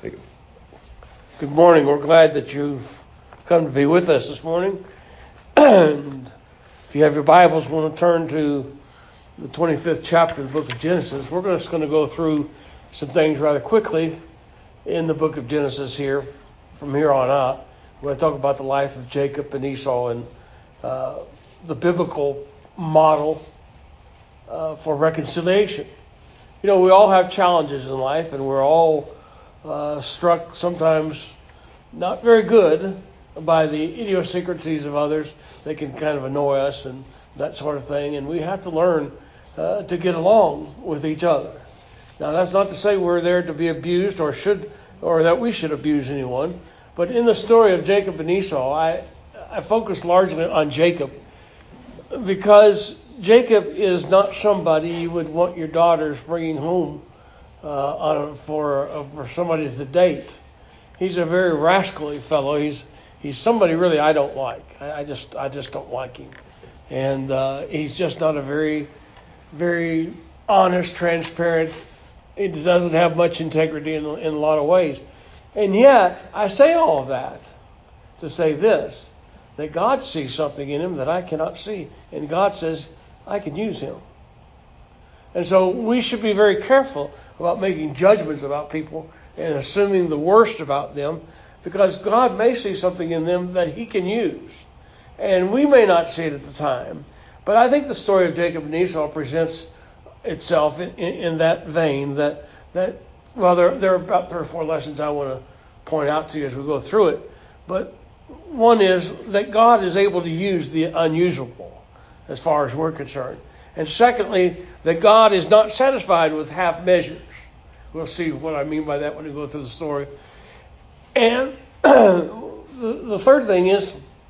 Good morning. We're glad that you've come to be with us this morning. And if you have your Bibles, we want to turn to the 25th chapter of the book of Genesis. We're just going to go through some things rather quickly in the book of Genesis here from here on out. We're going to talk about the life of Jacob and Esau and the biblical model for reconciliation. You know, we all have challenges in life, and we're all struck sometimes not very good by the idiosyncrasies of others. They can kind of annoy us and that sort of thing, and we have to learn to get along with each other. Now, that's not to say we're there to be abused or that we should abuse anyone, but in the story of Jacob and Esau, I focus largely on Jacob because Jacob is not somebody you would want your daughters bringing home for somebody to date. He's a very rascally fellow. He's somebody really I don't like. I just don't like him, and he's just not a very, very honest, transparent. He doesn't have much integrity in a lot of ways, and yet I say all of that to say this: that God sees something in him that I cannot see, and God says I can use him. And so we should be very careful about making judgments about people and assuming the worst about them, because God may see something in them that he can use. And we may not see it at the time. But I think the story of Jacob and Esau presents itself in that vein that there are about 3 or 4 lessons I want to point out to you as we go through it. But one is that God is able to use the unusual as far as we're concerned. And secondly, that God is not satisfied with half measures. We'll see what I mean by that when we go through the story. And the third thing is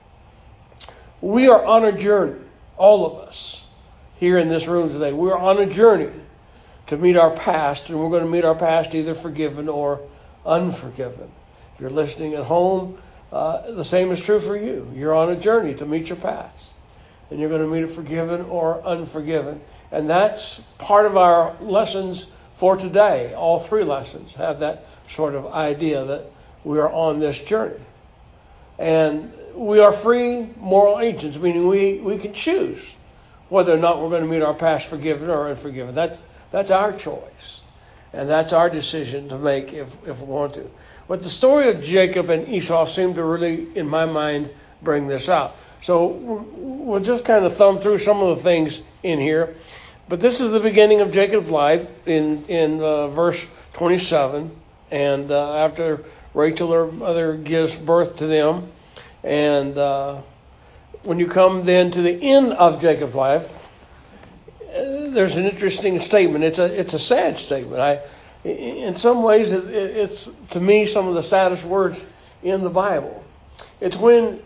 we are on a journey, all of us here in this room today. We're on a journey to meet our past, and we're going to meet our past either forgiven or unforgiven. If you're listening at home, the same is true for you. You're on a journey to meet your past, and you're going to meet it forgiven or unforgiven. And that's part of our lessons for today. All 3 lessons have that sort of idea that we are on this journey. And we are free moral agents, meaning we can choose whether or not we're going to meet our past forgiven or unforgiven. That's our choice. And that's our decision to make if we want to. But the story of Jacob and Esau seemed to really, in my mind, bring this out. So we'll just kind of thumb through some of the things in here. But this is the beginning of Jacob's life in verse 27. And after Rachel, her mother, gives birth to them. And when you come then to the end of Jacob's life, there's an interesting statement. It's a sad statement. In some ways, it's to me some of the saddest words in the Bible. It's when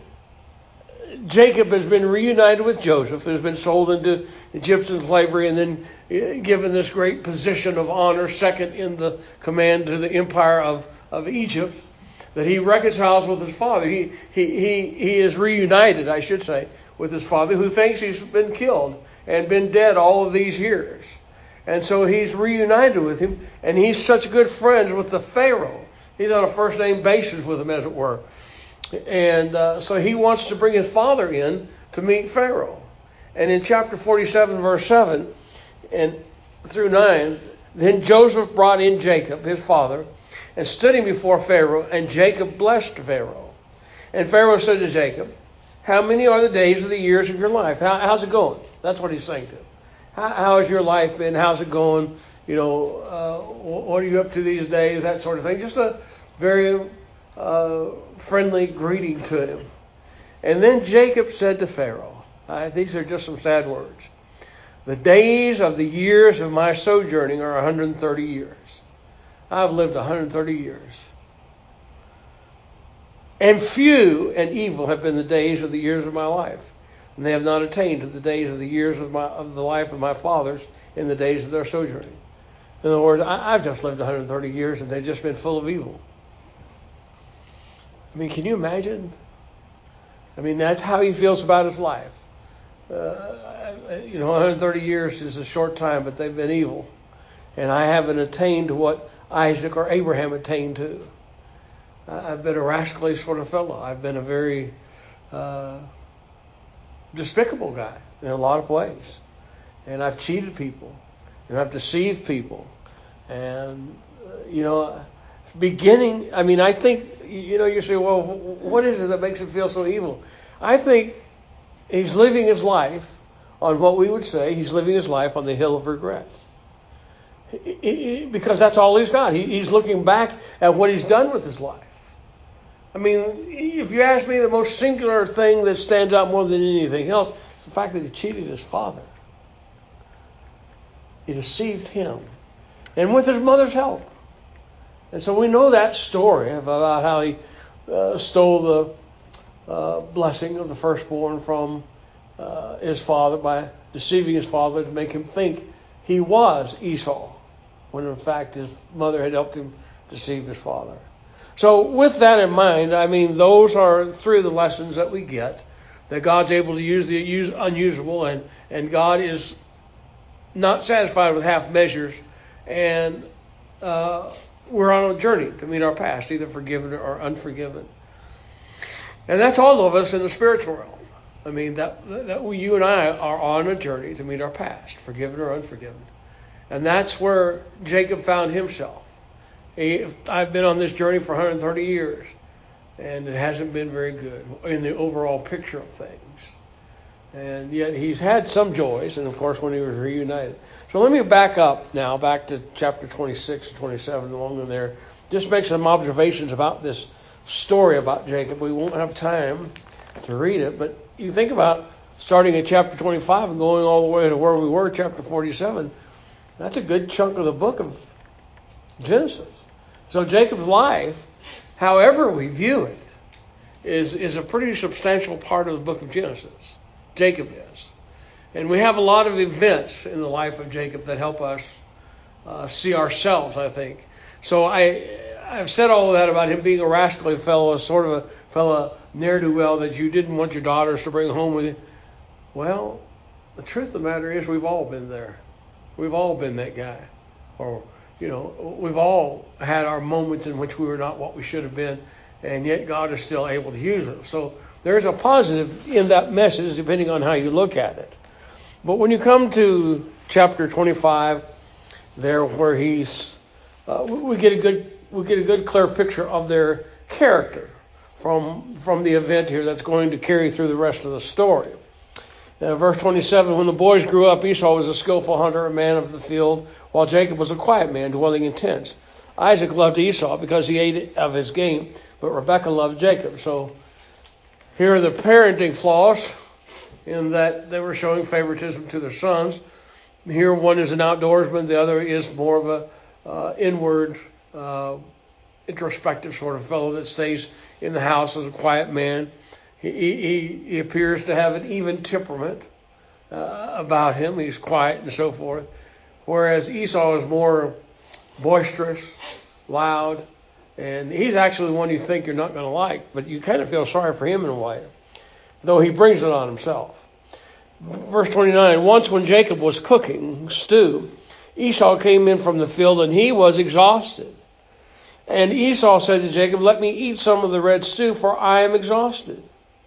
Jacob has been reunited with Joseph, who's been sold into Egyptian slavery and then given this great position of honor, second in the command to the empire of Egypt, that he reconciles with his father. He is reunited, I should say, with his father, who thinks he's been killed and been dead all of these years. And so he's reunited with him, and he's such good friends with the Pharaoh. He's on a first-name basis with him, as it were. And so he wants to bring his father in to meet Pharaoh. And in chapter 47, verse 7 and through 9, then Joseph brought in Jacob, his father, and stood him before Pharaoh, and Jacob blessed Pharaoh. And Pharaoh said to Jacob, how many are the days of the years of your life? How's it going? That's what he's saying to him. How has your life been? How's it going? You know, what are you up to these days? That sort of thing. Just a very friendly greeting to him. And then Jacob said to Pharaoh, these are just some sad words, the days of the years of my sojourning are 130 years. I've lived 130 years. And few and evil have been the days of the years of my life. And they have not attained to the days of the years of the life of my fathers in the days of their sojourning. In other words, I've just lived 130 years and they've just been full of evil. I mean, can you imagine? I mean, that's how he feels about his life. 130 years is a short time, but they've been evil. And I haven't attained to what Isaac or Abraham attained to. I've been a rascally sort of fellow. I've been a very despicable guy in a lot of ways. And I've cheated people. And I've deceived people. And, I think, you say, well, what is it that makes him feel so evil? I think he's living his life on what we would say, he's living his life on the hill of regret. Because that's all he's got. He's looking back at what he's done with his life. I mean, if you ask me, the most singular thing that stands out more than anything else is the fact that he cheated his father. He deceived him. And with his mother's help. And so we know that story about how he stole the blessing of the firstborn from his father by deceiving his father to make him think he was Esau, when in fact his mother had helped him deceive his father. So with that in mind, those are three of the lessons that we get, that God's able to use the unusual, and God is not satisfied with half measures, and we're on a journey to meet our past, either forgiven or unforgiven. And that's all of us in the spiritual realm. You and I are on a journey to meet our past, forgiven or unforgiven. And that's where Jacob found himself. I've been on this journey for 130 years, and it hasn't been very good in the overall picture of things. And yet he's had some joys, and of course when he was reunited. So let me back up now, back to chapter 26 and 27, along in there. Just make some observations about this story about Jacob. We won't have time to read it, but you think about starting at chapter 25 and going all the way to where we were, chapter 47. That's a good chunk of the book of Genesis. So Jacob's life, however we view it, is a pretty substantial part of the book of Genesis. Jacob is. And we have a lot of events in the life of Jacob that help us see ourselves, I think. So I've said all of that about him being a rascally fellow, sort of a fellow ne'er-do-well that you didn't want your daughters to bring home with you. Well, the truth of the matter is we've all been there. We've all been that guy. Or, we've all had our moments in which we were not what we should have been, and yet God is still able to use us. So there's a positive in that message, depending on how you look at it. But when you come to chapter 25, there where we get a good clear picture of their character from the event here that's going to carry through the rest of the story. Verse 27, when the boys grew up, Esau was a skillful hunter, a man of the field, while Jacob was a quiet man, dwelling in tents. Isaac loved Esau because he ate of his game, but Rebekah loved Jacob. So here are the parenting flaws in that they were showing favoritism to their sons. Here one is an outdoorsman, the other is more of a inward, introspective sort of fellow that stays in the house as a quiet man. He appears to have an even temperament about him. He's quiet and so forth. Whereas Esau is more boisterous, loud, and he's actually one you think you're not going to like, but you kind of feel sorry for him in a way, though he brings it on himself. Verse 29, once when Jacob was cooking stew, Esau came in from the field and he was exhausted. And Esau said to Jacob, let me eat some of the red stew, for I am exhausted.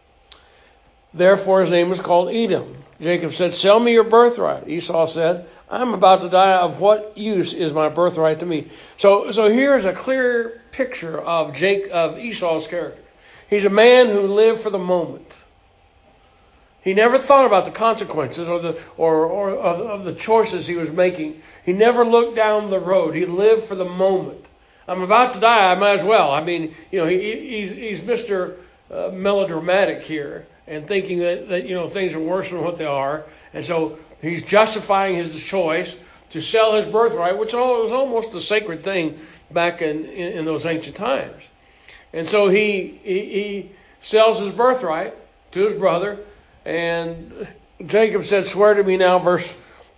Therefore his name was called Edom. Jacob said, sell me your birthright. Esau said, I'm about to die. Of what use is my birthright to me? So here's a clear picture of Esau's character. He's a man who lived for the moment. He never thought about the consequences or of the choices he was making. He never looked down the road. He lived for the moment. I'm about to die. I might as well. He's Mr. Melodramatic here, and thinking that things are worse than what they are, and so he's justifying his choice to sell his birthright, which was almost a sacred thing back in those ancient times. And so he sells his birthright to his brother, and Jacob said, swear to me now, verse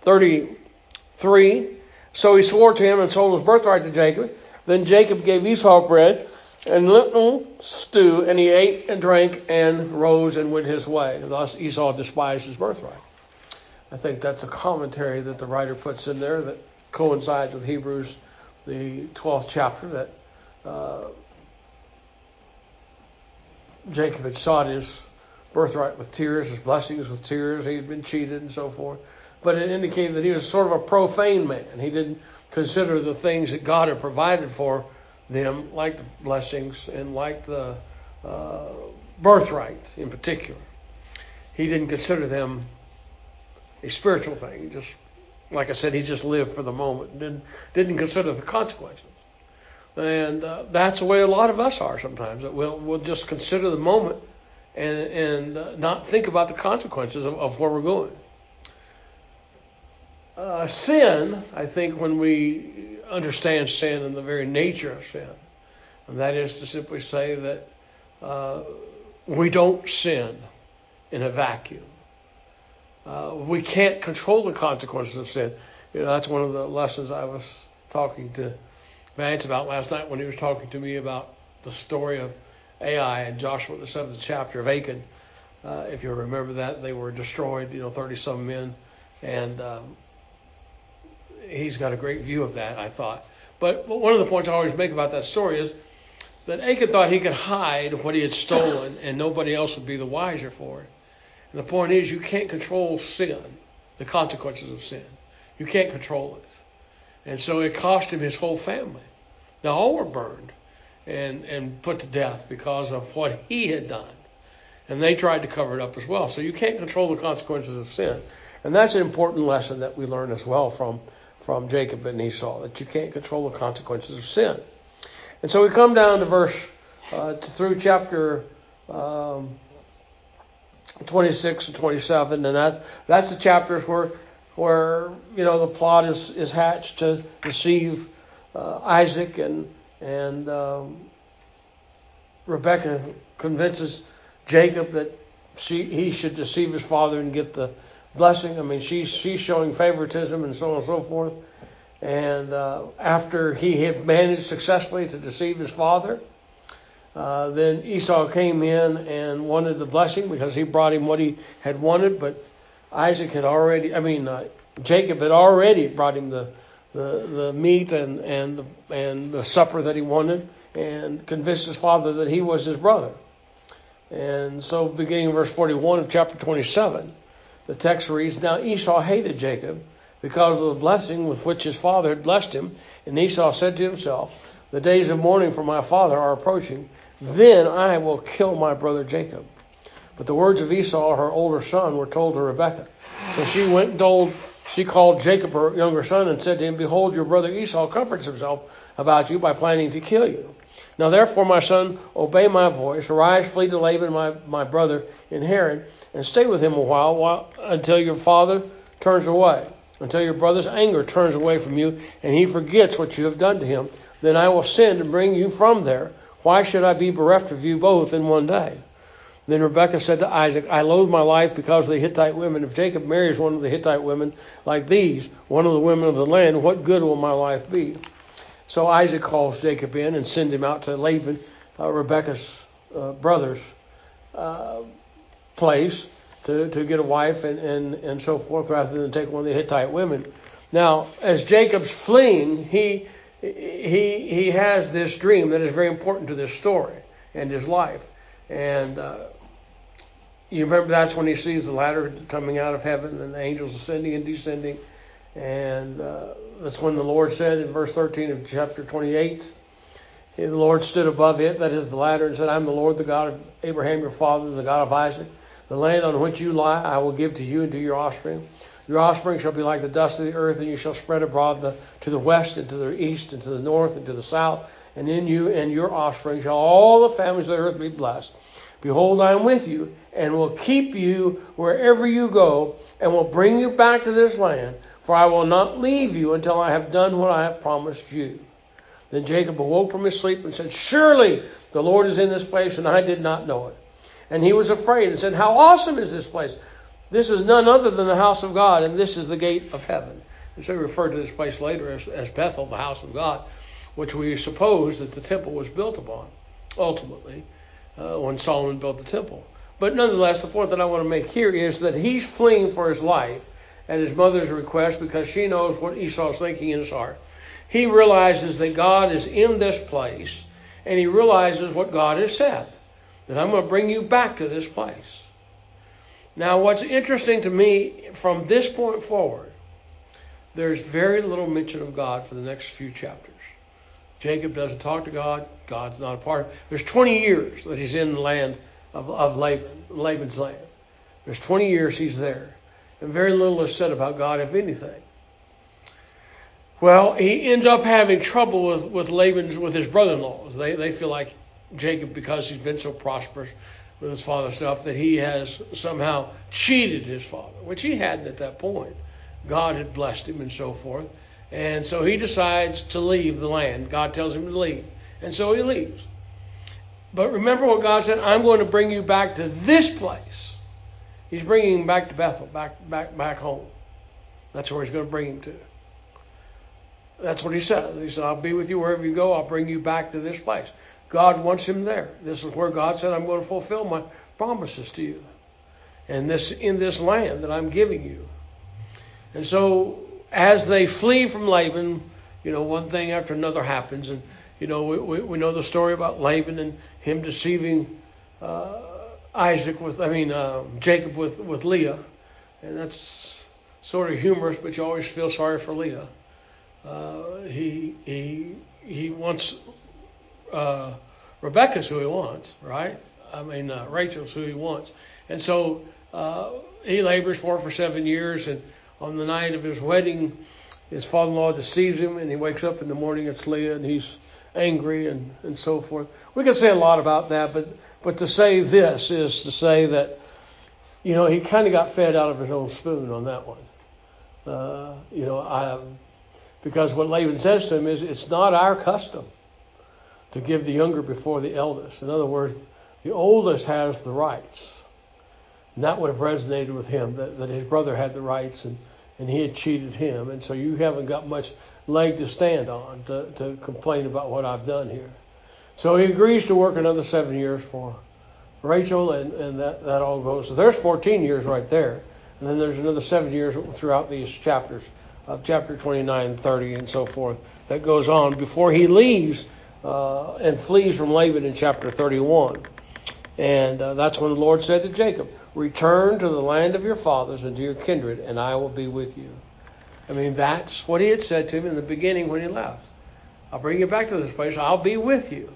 33. So he swore to him and sold his birthright to Jacob. Then Jacob gave Esau bread and lentil stew, and he ate and drank and rose and went his way. Thus Esau despised his birthright. I think that's a commentary that the writer puts in there that coincides with Hebrews, the 12th chapter, that Jacob had sought his birthright with tears, his blessings with tears. He had been cheated and so forth. But it indicated that he was sort of a profane man. He didn't consider the things that God had provided for them, like the blessings and like the birthright in particular. He didn't consider them a spiritual thing. He just, like I said, he just lived for the moment. Didn't consider the consequences. And that's the way a lot of us are sometimes. That we'll just consider the moment and not think about the consequences of where we're going. Sin, I think, when we understand sin and the very nature of sin, and that is to simply say that we don't sin in a vacuum. We can't control the consequences of sin. That's one of the lessons I was talking to Vance about last night when he was talking to me about the story of Ai and Joshua, the 7th chapter of Achan. If you remember that, they were destroyed, 30-some men, and he's got a great view of that, I thought. But one of the points I always make about that story is that Achan thought he could hide what he had stolen and nobody else would be the wiser for it. And the point is, you can't control sin, the consequences of sin. You can't control it. And so it cost him his whole family. They all were burned and put to death because of what he had done. And they tried to cover it up as well. So you can't control the consequences of sin. And that's an important lesson that we learn as well from Jacob and Esau, that you can't control the consequences of sin. And so we come down to through chapter 26 and 27, and that's the chapters where the plot is hatched to deceive Isaac, and Rebekah convinces Jacob that he should deceive his father and get the blessing. I mean, she's showing favoritism and so on and so forth. And after he had managed successfully to deceive his father, then Esau came in and wanted the blessing because he brought him what he had wanted. But Jacob had already brought him the meat and the supper that he wanted, and convinced his father that he was his brother. And so, beginning in verse 41 of chapter 27, the text reads, "Now Esau hated Jacob because of the blessing with which his father had blessed him. And Esau said to himself, 'The days of mourning for my father are approaching. Then I will kill my brother Jacob.' But the words of Esau, her older son, were told to Rebekah. So she went and she called Jacob, her younger son, and said to him, 'Behold, your brother Esau comforts himself about you by planning to kill you. Now therefore, my son, obey my voice. Arise, flee to Laban, my brother in Haran, and stay with him a while until your father turns away, until your brother's anger turns away from you, and he forgets what you have done to him. Then I will send and bring you from there. Why should I be bereft of you both in one day?' Then Rebekah said to Isaac, 'I loathe my life because of the Hittite women. If Jacob marries one of the Hittite women like these, one of the women of the land, what good will my life be?' So Isaac calls Jacob in and sends him out to Laban, Rebekah's brother's place, to get a wife and so forth, rather than take one of the Hittite women. Now, as Jacob's fleeing, he has this dream that is very important to this story and his life. And you remember that's when he sees the ladder coming out of heaven and the angels ascending and descending. And that's when the Lord said in verse 13 of chapter 28, the Lord stood above it, that is the ladder, and said, 'I am the Lord, the God of Abraham your father, the God of Isaac. The land on which you lie I will give to you and to your offspring. Your offspring shall be like the dust of the earth, and you shall spread abroad to the west and to the east and to the north and to the south. And in you and your offspring shall all the families of the earth be blessed. Behold, I am with you, and will keep you wherever you go, and will bring you back to this land. For I will not leave you until I have done what I have promised you.' Then Jacob awoke from his sleep and said, 'Surely the Lord is in this place, and I did not know it.' And he was afraid and said, 'How awesome is this place! This is none other than the house of God, and this is the gate of heaven.'" And so he referred to this place later as Bethel, the house of God, which we suppose that the temple was built upon, ultimately, when Solomon built the temple. But nonetheless, the point that I want to make here is that he's fleeing for his life at his mother's request because she knows what Esau is thinking in his heart. He realizes that God is in this place, and he realizes what God has said, that I'm going to bring you back to this place. Now, what's interesting to me from this point forward, there's very little mention of God for the next few chapters. Jacob doesn't talk to God. God's not a part of it. There's 20 years that he's in the land of Laban's land. There's 20 years he's there. And very little is said about God, if anything. Well, he ends up having trouble with his brother-in-laws. They feel like Jacob, because he's been so prosperous with his father's stuff, that he has somehow cheated his father, which he hadn't at that point. God had blessed him and so forth. And so he decides to leave the land. God tells him to leave. And so he leaves. But remember what God said, I'm going to bring you back to this place. He's bringing him back to Bethel, back home. That's where he's going to bring him to. That's what he said. He said, I'll be with you wherever you go. I'll bring you back to this place. God wants him there. This is where God said, I'm going to fulfill my promises to you. And in this land that I'm giving you. And so as they flee from Laban, one thing after another happens. And, we know the story about Laban and him deceiving Jacob with Leah. And that's sort of humorous, but you always feel sorry for Leah. He wants Rebecca's who he wants, right? Rachel's who he wants. And so he labors for 7 years, and on the night of his wedding, his father-in-law deceives him, and he wakes up in the morning, it's Leah, and he's angry and so forth. We can say a lot about that, but to say this is to say that, he kind of got fed out of his own spoon on that one. Because what Laban says to him is, it's not our custom to give the younger before the eldest. In other words, the oldest has the rights. And that would have resonated with him, that his brother had the rights and he had cheated him. And so you haven't got much leg to stand on to complain about what I've done here. So he agrees to work another 7 years for Rachel, and that all goes. So there's 14 years right there. And then there's another 7 years throughout these chapters of chapter 29, 30, and so forth that goes on before he leaves and flees from Laban in chapter 31. And that's when the Lord said to Jacob, return to the land of your fathers and to your kindred, and I will be with you. That's what he had said to him in the beginning when he left. I'll bring you back to this place. I'll be with you.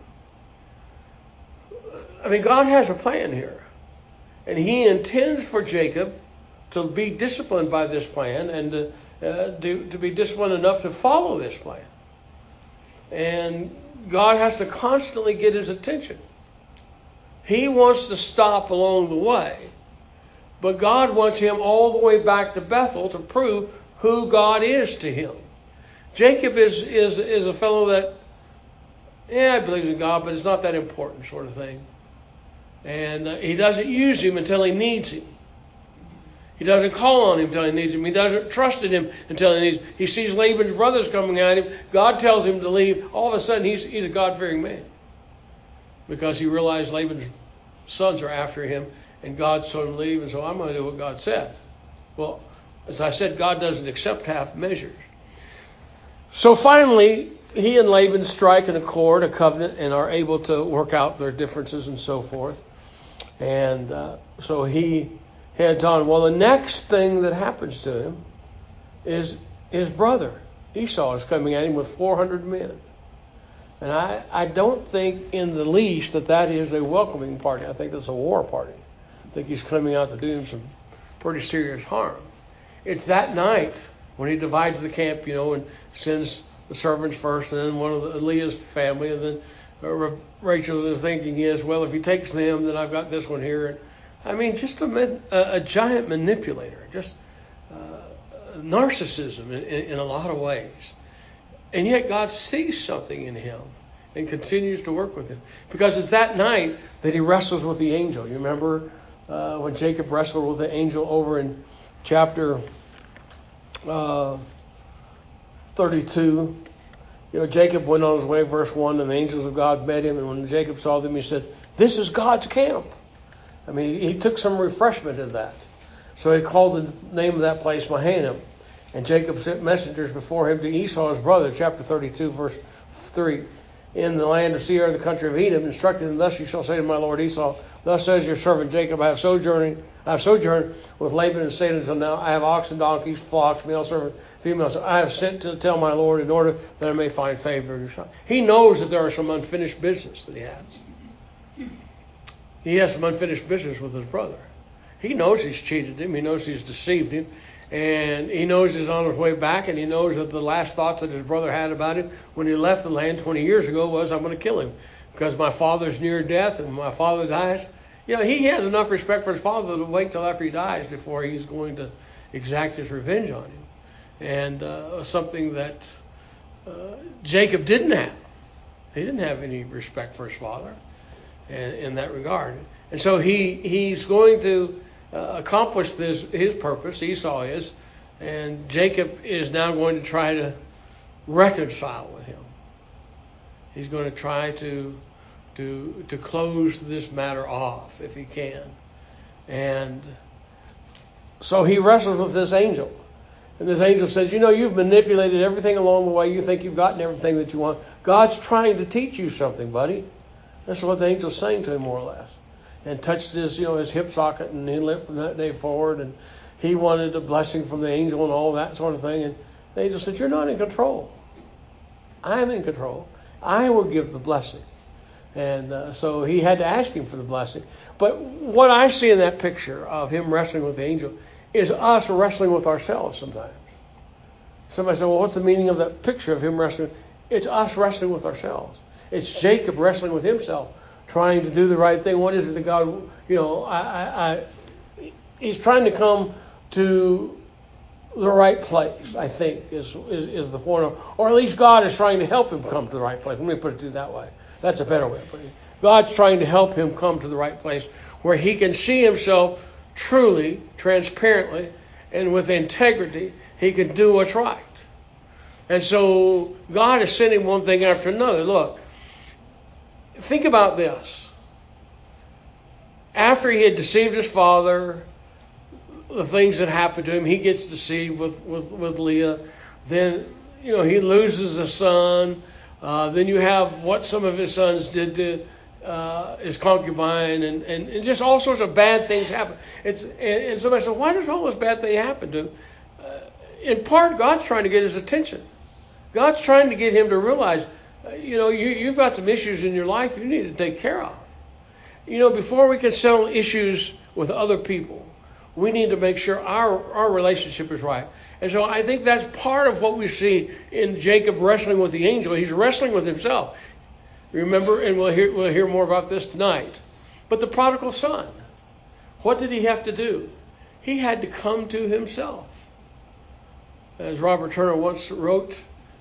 God has a plan here. And he intends for Jacob to be disciplined by this plan and to be disciplined enough to follow this plan. And God has to constantly get his attention. He wants to stop along the way, but God wants him all the way back to Bethel to prove who God is to him. Jacob is a fellow that, I believe in God, but it's not that important sort of thing. And he doesn't use him until he needs him. He doesn't call on him until he needs him. He doesn't trust in him until he needs him. He sees Laban's brothers coming at him. God tells him to leave. All of a sudden, he's a God-fearing man. Because he realized Laban's sons are after him, and God told him to leave, and so I'm going to do what God said. Well, as I said, God doesn't accept half measures. So finally, he and Laban strike an accord, a covenant, and are able to work out their differences and so forth. And so he heads on. Well, the next thing that happens to him is his brother Esau is coming at him with 400 men. And I don't think in the least that is a welcoming party. I think that's a war party. I think he's coming out to do him some pretty serious harm. It's that night when he divides the camp, and sends the servants first, and then one of Leah's family, and then Rachel's thinking is, well, if he takes them, then I've got this one here. Just a giant manipulator, just narcissism in a lot of ways. And yet God sees something in him and continues to work with him. Because it's that night that he wrestles with the angel. You remember when Jacob wrestled with the angel over in chapter 32. Jacob went on his way, verse 1, and the angels of God met him. And when Jacob saw them, he said, this is God's camp. He took some refreshment in that. So he called the name of that place Mahanaim. And Jacob sent messengers before him to Esau, his brother, chapter 32, verse 3. in the land of Seir, the country of Edom, instructing them, thus you shall say to my lord Esau, thus says your servant Jacob, I have sojourned with Laban and stayed until now. I have oxen, donkeys, flocks, male servant, female servant. I have sent to tell my lord in order that I may find favor in your sight. He knows that there are some unfinished business that he has. He has some unfinished business with his brother. He knows he's cheated him. He knows he's deceived him. And he knows he's on his way back, and he knows that the last thoughts that his brother had about him when he left the land 20 years ago was, I'm going to kill him because my father's near death and my father dies. You know, he has enough respect for his father to wait till after he dies before he's going to exact his revenge on him. And something that Jacob didn't have. He didn't have any respect for his father in that regard. And so he's going to accomplish his purpose. Esau is, and Jacob is now going to try to reconcile with him. He's going to try to close this matter off if he can. And so he wrestles with this angel. And this angel says, you've manipulated everything along the way. You think you've gotten everything that you want. God's trying to teach you something, buddy. That's what the angel's saying to him, more or less. And touched his hip socket, and he limped from that day forward. And he wanted a blessing from the angel and all that sort of thing. And the angel said, you're not in control. I'm in control. I will give the blessing. And so he had to ask him for the blessing. But what I see in that picture of him wrestling with the angel is us wrestling with ourselves sometimes. Somebody said, well, what's the meaning of that picture of him wrestling? It's us wrestling with ourselves. It's Jacob wrestling with himself, trying to do the right thing. What is it that God, he's trying to come to the right place, I think, is the point. Or at least God is trying to help him come to the right place. Let me put it that way. That's a better way of putting it. God's trying to help him come to the right place where he can see himself truly, transparently, and with integrity. He can do what's right. And so God is sending one thing after another. Look, think about this. After he had deceived his father, the things that happened to him, he gets deceived with Leah. Then, he loses a son. Then you have what some of his sons did to his concubine, and just all sorts of bad things happen. And somebody said, why does all this bad thing happen to him? In part, God's trying to get his attention. God's trying to get him to realize, you've got some issues in your life you need to take care of. Before we can settle issues with other people, we need to make sure our relationship is right. And so I think that's part of what we see in Jacob wrestling with the angel. He's wrestling with himself. Remember, and we'll hear more about this tonight. But the prodigal son, what did he have to do? He had to come to himself. As Robert Turner once wrote,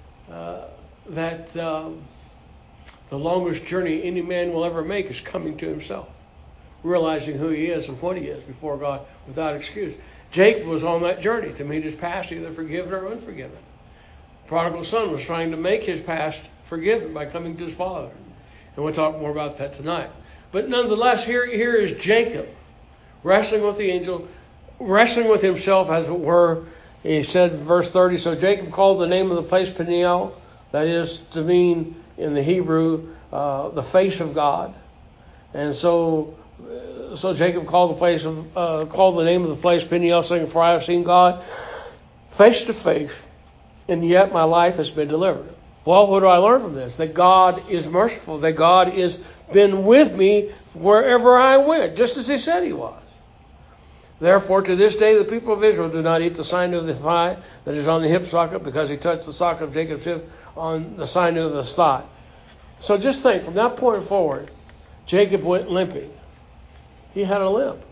that the longest journey any man will ever make is coming to himself, realizing who he is and what he is before God without excuse. Jacob was on that journey to meet his past, either forgiven or unforgiven. The prodigal son was trying to make his past forgiven by coming to his father. And we'll talk more about that tonight. But nonetheless, here is Jacob wrestling with the angel, wrestling with himself, as it were. He said in verse 30, so Jacob called the name of the place Peniel, that is to mean in the Hebrew, the face of God. And so Jacob called the name of the place Peniel, saying, for I have seen God face to face, and yet my life has been delivered. Well, what do I learn from this? That God is merciful, that God has been with me wherever I went, just as he said he was. Therefore, to this day, the people of Israel do not eat the sign of the thigh that is on the hip socket, because he touched the socket of Jacob's hip on the sign of the thigh. So just think, from that point forward, Jacob went limping. He had a limp.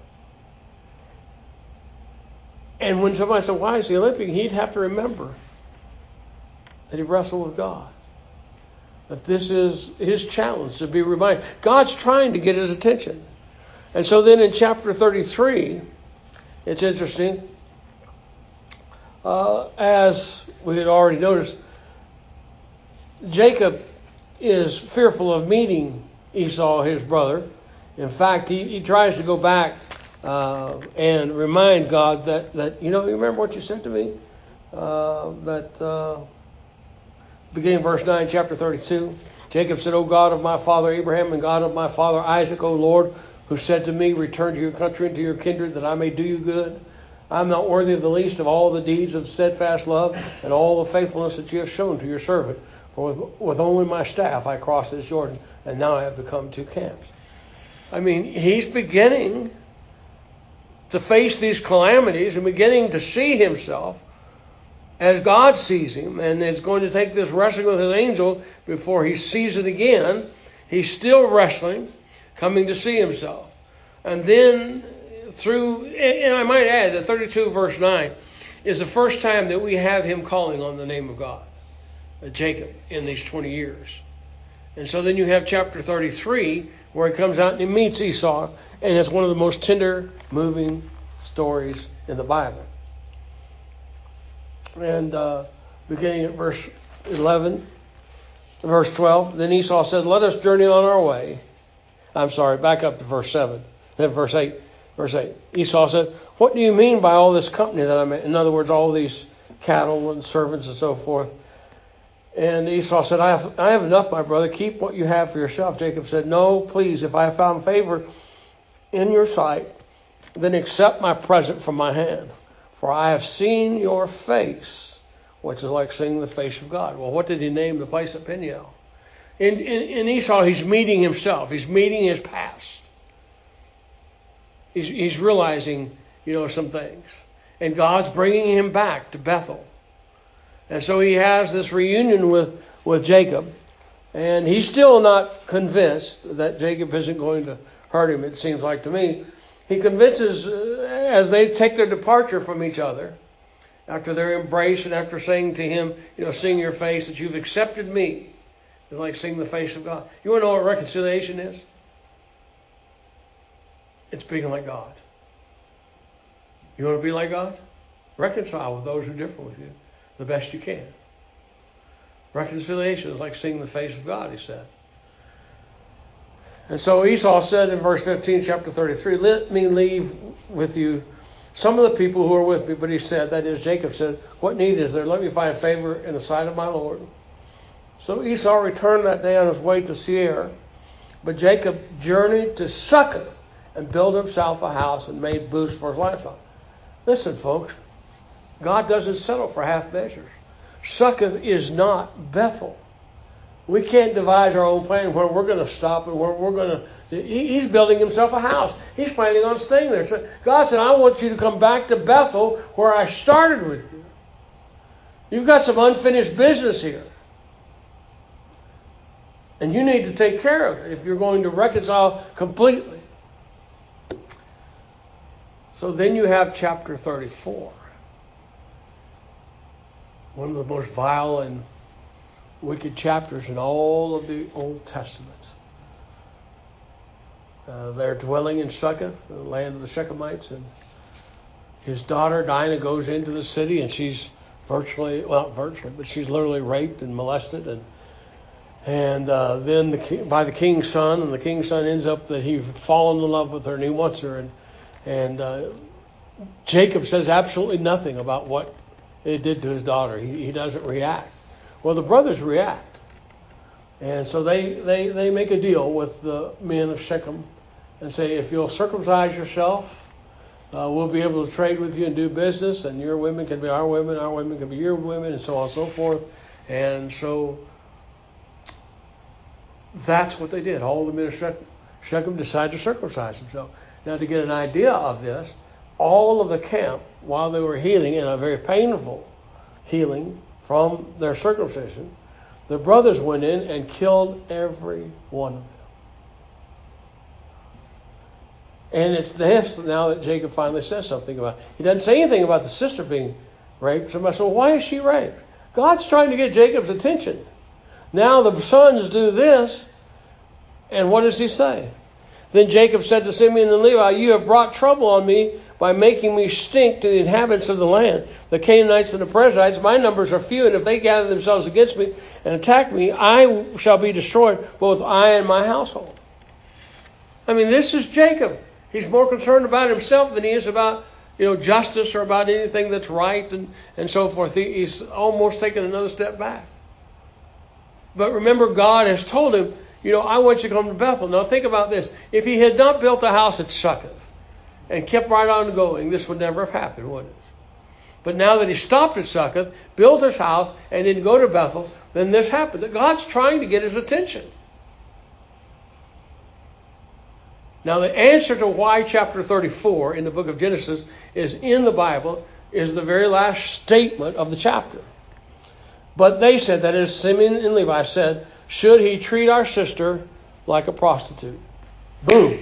And when somebody said, why is he limping? He'd have to remember that he wrestled with God. That this is his challenge, to be reminded. God's trying to get his attention. And so then in chapter 33, it's interesting. As we had already noticed, Jacob is fearful of meeting Esau, his brother. In fact, he tries to go back and remind God that you remember what you said to me? Beginning verse 9, chapter 32. Jacob said, O God of my father Abraham and God of my father Isaac, O Lord, who said to me, return to your country and to your kindred, that I may do you good. I am not worthy of the least of all the deeds of steadfast love and all the faithfulness that you have shown to your servant. For with only my staff I crossed this Jordan, and now I have become two camps. I mean, he's beginning to face these calamities and beginning to see himself as God sees him, and is going to take this wrestling with an angel before he sees it again. He's still wrestling, coming to see himself. And then and I might add that 32 verse 9 is the first time that we have him calling on the name of God, Jacob, in these 20 years. And so then you have chapter 33 where he comes out and he meets Esau, and it's one of the most tender, moving stories in the Bible. And beginning at verse 11, verse 12, then Esau said, let us journey on our way. I'm sorry, back up to verse 7. Then verse 8. Verse 8. Esau said, what do you mean by all this company that I'm in? In other words, all these cattle and servants and so forth. And Esau said, I have enough, my brother. Keep what you have for yourself. Jacob said, no, please, if I have found favor in your sight, then accept my present from my hand. For I have seen your face, which is like seeing the face of God. Well, what did he name the place at Peniel? In Esau, he's meeting himself. He's meeting his past. He's realizing, some things. And God's bringing him back to Bethel. And so he has this reunion with Jacob. And he's still not convinced that Jacob isn't going to hurt him, it seems like to me. He convinces, as they take their departure from each other, after their embrace and after saying to him, seeing your face, that you've accepted me. It's like seeing the face of God. You want to know what reconciliation is? It's being like God. You want to be like God? Reconcile with those who differ with you the best you can. Reconciliation is like seeing the face of God, he said. And so Esau said in verse 15, chapter 33, let me leave with you some of the people who are with me. But he said, that is, Jacob said, what need is there? Let me find favor in the sight of my Lord. So Esau returned that day on his way to Seir. But Jacob journeyed to Succoth and built himself a house and made booths for his livestock. Listen, folks, God doesn't settle for half measures. Succoth is not Bethel. We can't devise our own plan where we're going to stop and where we're going to... He's building himself a house. He's planning on staying there. So God said, I want you to come back to Bethel where I started with you. You've got some unfinished business here. And you need to take care of it if you're going to reconcile completely. So then you have chapter 34. One of the most vile and wicked chapters in all of the Old Testament. They're dwelling in Succoth, the land of the Shechemites, and his daughter Dinah goes into the city, and she's but she's literally raped and molested, and then by the king's son, and the king's son ends up that he's fallen in love with her and he wants her, and Jacob says absolutely nothing about what it did to his daughter. He doesn't react. Well, the brothers react. And so they make a deal with the men of Shechem and say, if you'll circumcise yourself, we'll be able to trade with you and do business, and your women can be our women can be your women, and so on and so forth. And so that's what they did. All the men of Shechem decided to circumcise themselves. Now, to get an idea of this, all of the camp, while they were healing, in a very painful healing from their circumcision, the brothers went in and killed every one of them. And it's this now that Jacob finally says something about. He doesn't say anything about the sister being raped. Somebody said, well, why is she raped? God's trying to get Jacob's attention. Now the sons do this, and what does he say? Then Jacob said to Simeon and Levi, you have brought trouble on me by making me stink to the inhabitants of the land. The Canaanites and the Perizzites, my numbers are few, and if they gather themselves against me and attack me, I shall be destroyed, both I and my household. I mean, this is Jacob. He's more concerned about himself than he is about, justice or about anything that's right and so forth. He's almost taken another step back. But remember, God has told him, I want you to come to Bethel. Now think about this. If he had not built a house at Succoth and kept right on going, this would never have happened, would it? But now that he stopped at Succoth, built his house, and didn't go to Bethel, then this happened. God's trying to get his attention. Now the answer to why chapter 34 in the book of Genesis is in the Bible is the very last statement of the chapter. But they said, that is, Simeon and Levi said, should he treat our sister like a prostitute? Boom.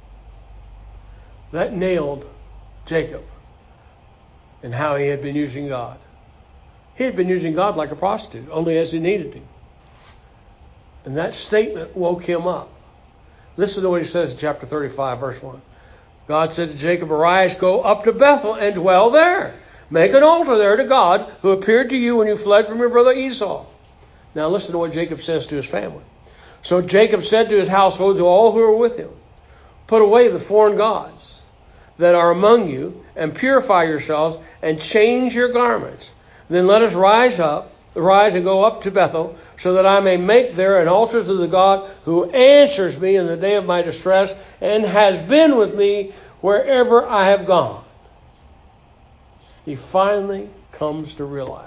That nailed Jacob and how he had been using God. He had been using God like a prostitute, only as he needed him. And that statement woke him up. Listen to what he says in chapter 35, verse 1. God said to Jacob, arise, go up to Bethel and dwell there. Make an altar there to God who appeared to you when you fled from your brother Esau. Now listen to what Jacob says to his family. So Jacob said to his household, to all who were with him, put away the foreign gods that are among you, and purify yourselves, and change your garments. Then let us rise and go up to Bethel, so that I may make there an altar to the God who answers me in the day of my distress, and has been with me wherever I have gone. He finally comes to realize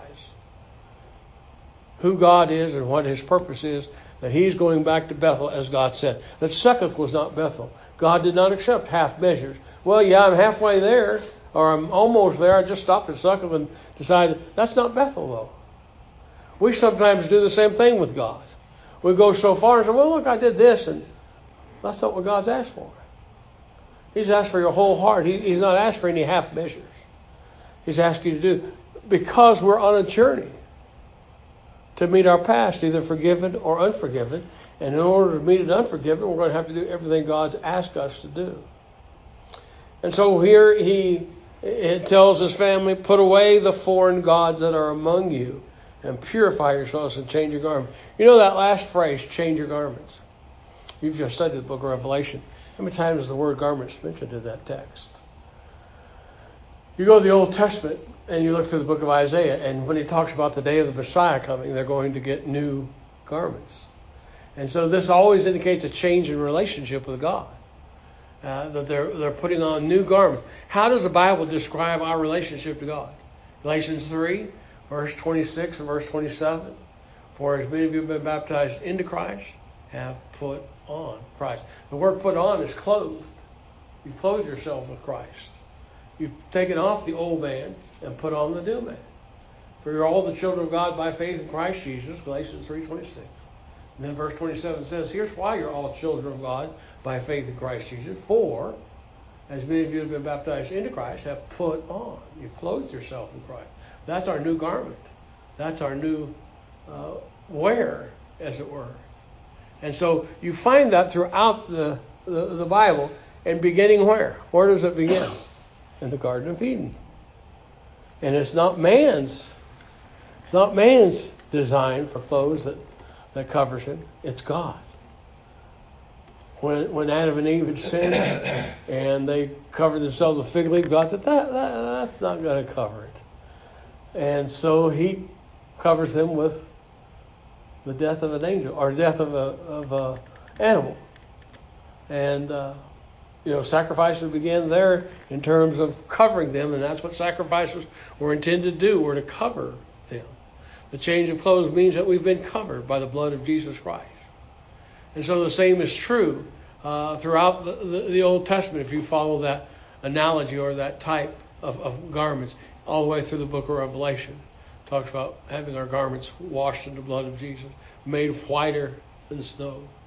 who God is and what his purpose is, that he's going back to Bethel as God said. That Succoth was not Bethel. God did not accept half measures. Well, yeah, I'm halfway there, or I'm almost there. I just stopped at Succoth and decided that's not Bethel, though. We sometimes do the same thing with God. We go so far and say, well, look, I did this, and that's not what God's asked for. He's asked for your whole heart. He's not asked for any half measures. He's asked you to do, because we're on a journey to meet our past, either forgiven or unforgiven. And in order to meet it unforgiven, we're going to have to do everything God's asked us to do. And so here it tells his family, put away the foreign gods that are among you, and purify yourselves and change your garments. You know that last phrase, change your garments. You've just studied the book of Revelation. How many times is the word garments mentioned in that text? You go to the Old Testament and you look through the book of Isaiah, and when he talks about the day of the Messiah coming, they're going to get new garments. And so this always indicates a change in relationship with God. That they're putting on new garments. How does the Bible describe our relationship to God? Galatians 3, verse 26 and verse 27. For as many of you have been baptized into Christ, have put on Christ. The word put on is clothed. You clothe yourself with Christ. You've taken off the old man and put on the new man. For you're all the children of God by faith in Christ Jesus, Galatians 3:26. And then verse 27 says, here's why you're all children of God by faith in Christ Jesus. For, as many of you have been baptized into Christ, have put on. You've clothed yourself in Christ. That's our new garment. That's our new wear, as it were. And so you find that throughout the Bible. And beginning where? Where does it begin? In the Garden of Eden. And it's not man's design for clothes that covers him. It's God. When Adam and Eve had sinned and they covered themselves with fig leaves, God said, that's not going to cover it. And so he covers them with the death of an angel, or death of an animal. And sacrifices began there in terms of covering them, and that's what sacrifices were intended to do, were to cover them. The change of clothes means that we've been covered by the blood of Jesus Christ. And so the same is true throughout the Old Testament, if you follow that analogy or that type of garments, all the way through the book of Revelation. It talks about having our garments washed in the blood of Jesus, made whiter than snow.